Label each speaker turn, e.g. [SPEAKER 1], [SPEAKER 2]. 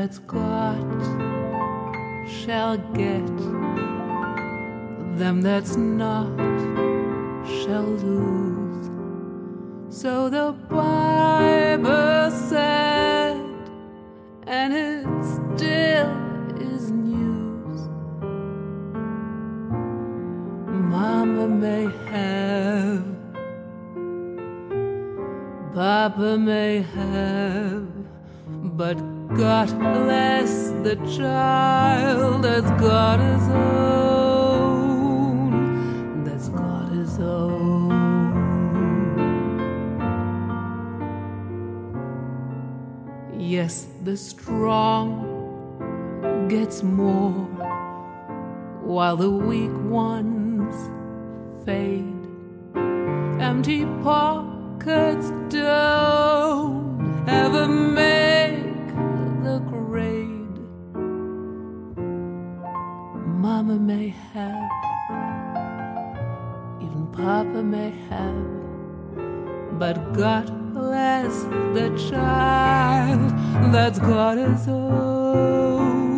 [SPEAKER 1] that's got shall get, them that's not shall lose. So the Bible said, and it still is news. Mama may have, Papa may have, but God bless the child that's got his own, that's got his own. Yes, the strong gets more, while the weak ones fade. Empty pockets don't ever make the grade. Mama may have, even Papa may have, but God bless the child that's got his own.